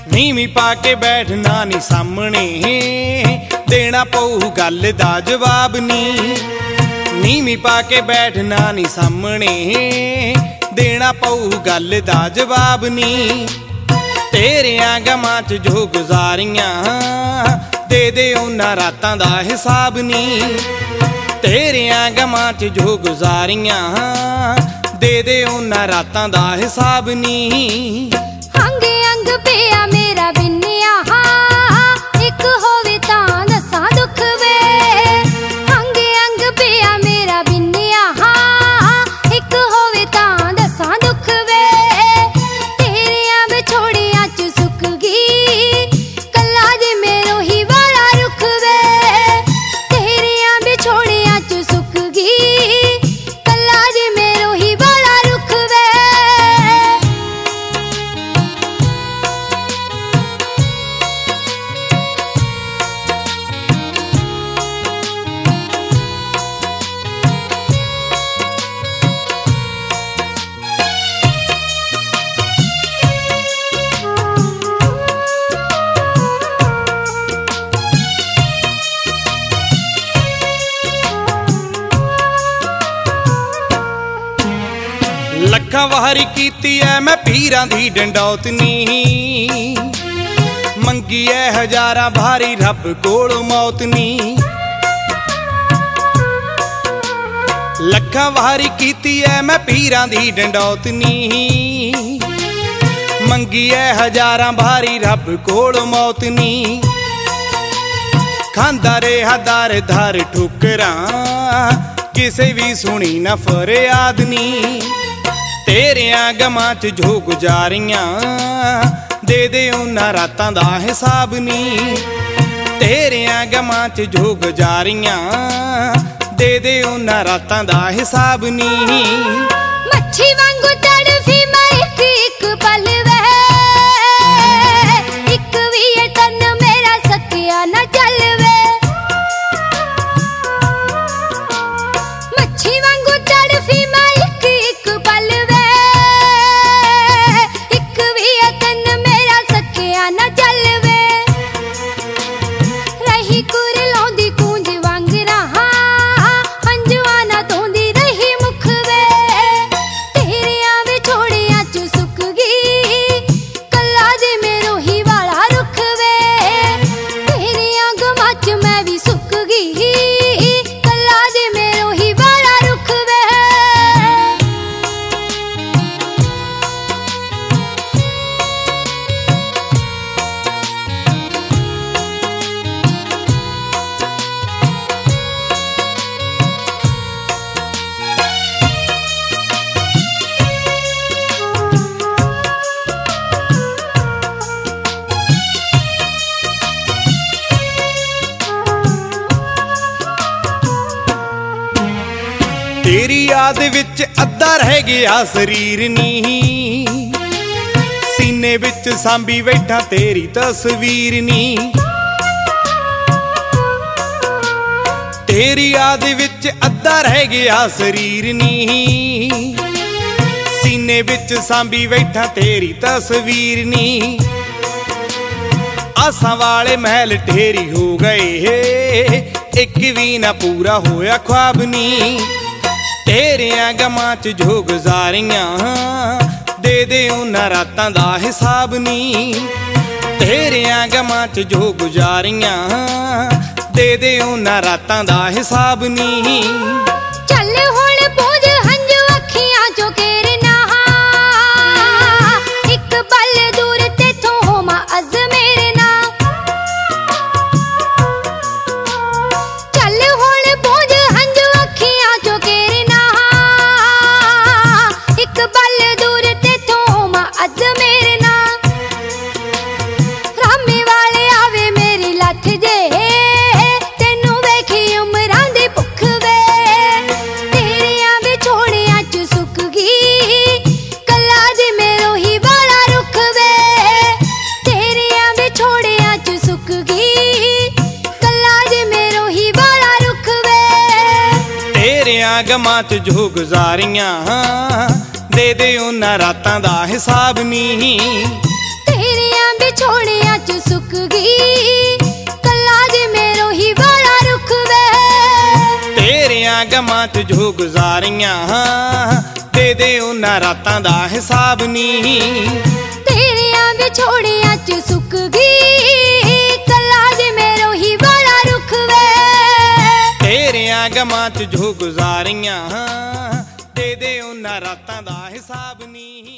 नीवी पा के बैठना नी सामने, देना पऊ गल दा जवाब नी। नीवी पा के बैठना नी सामने, देना पऊ गल दा जवाब नी। तेरियां गमां च जो गुजारियां, दे उन्हां रातां दा हिसाब नी। तेरियां गमां च जो गुजारियां, दे उन्हां रातां दा हिसाब नी। अंग अंग पिया मेरा बिन्निया, एक होवे तां दसां दुख वे। अंग अंग पिया मेरा बिन्निया, एक होवे तां दसां दुख वे। तेरियां विछोड़ियां च सुक गई, कल्ला जे मेरो ही वाला रुख वे। तेरियां विछोड़ियां च सुक गई, कल्ला जे मेरो ही वाला रुख वे। लखां वारी कीती है मैं पीरां दी डंडौत नी, मंगी है हजारां भारी रब कोल मौत नी। लखां वारी कीती है मैं पीरां दी डंडौत नी, मंगी है हजारां भारी रब कोल मौत नी। खांदा रेहा दर दर ठुकरां, किसे भी सुनी ना फरियाद नी। तेरियां गमां च जो गुजारियां, दे उन्हां रातां दा हिसाब नी। तेरियां गमां च जो गुजारियां, दे उन्हां रातां दा हिसाब नी। मच्छी वांगू तड़फी मैं एक एक पल वे, एक भी ये तन मेरा सकिया ना चल वे। मच्छी वांगू तड़फी मैं एक एक पल वे, एक भी ये तन मेरा सकिया ना चल वे। रही कुरलों दी कूंज वांग रहा, अंजवाना तोंदी रही मुख वे। तेरियां विछोड़ियां च सुक गई, कल्ला जे मेरो ही वाला रुख वे। तेरियां गमां च मैं भी सुक गई, कल्ला जे मेरो ही वाला रुख वे। तेरी याद विच अद्धा रह गया शरीर नी, सीने विच सांभी बैठा तेरी तस्वीर नी। तेरी याद विच अद्धा रह गया शरीर नी, सीने विच सांभी बैठा तेरी तस्वीर नी। आसां वाले महल ढेरी हो गए, एक भी ना पूरा होया ख्वाब नी। तेरियां गमां च जो गुजारियां, दे उन्हां रातां दा हिसाब नी। तेरियां गमां च जो गुजारियां, दे उन्हां रातां दा हिसाब नी। चल हुण पूज हंझू अखियां चो केरना, एक पल दूर तेथों होमा अज मेरे ना। चल हुण पूज हंझू अखियां चो केरना, एक पल दूर तेथों होमा अज मेरे ना। रामे वाले आवे मेरी लथ जे, तेनू वेखी उमरां दी भुख वे। तेरियां विछोड़ियां च सुक गई, कल्ला जे मेरो ही वाला रुख वे। तेरियां विछोड़ियां च सुक गई, कल्ला जे मेरो ही वाला रुख वे। तेरियां गमां च जो गुजारियां, दे उन्हां रातां दा हिसाब नी। तेरियां विछोड़ियां ਗਈ ਕੱਲਾ ਜਿਵੇਂ ਰੋਹੀ ਵਾਲਾ ਰੁੱਖ ਵੇ ਤੇਰਿਆਂ ਗਮਾਂ 'ਚ ਜੋ ਗੁਜ਼ਾਰੀਆਂ ਦੇ ਦੇ ਉਹਨਾਂ ਰਾਤਾਂ ਦਾ ਹਿਸਾਬ ਨੀ ਤੇਰਿਆਂ ਵਿਛੋੜਿਆਂ 'ਚ ਸੁੱਕ ਗਈ ਕੱਲਾ ਜਿਵੇਂ ਰੋਹੀ ਵਾਲਾ ਰੁੱਖ ਵੇ ਤੇਰਿਆਂ ਗਮਾਂ 'ਚ ਜੋ ਗੁਜ਼ਾਰੀਆਂ ਦੇ ਦੇ ਉਹਨਾਂ ਰਾਤਾਂ ਦਾ ਹਿਸਾਬ ਨੀ।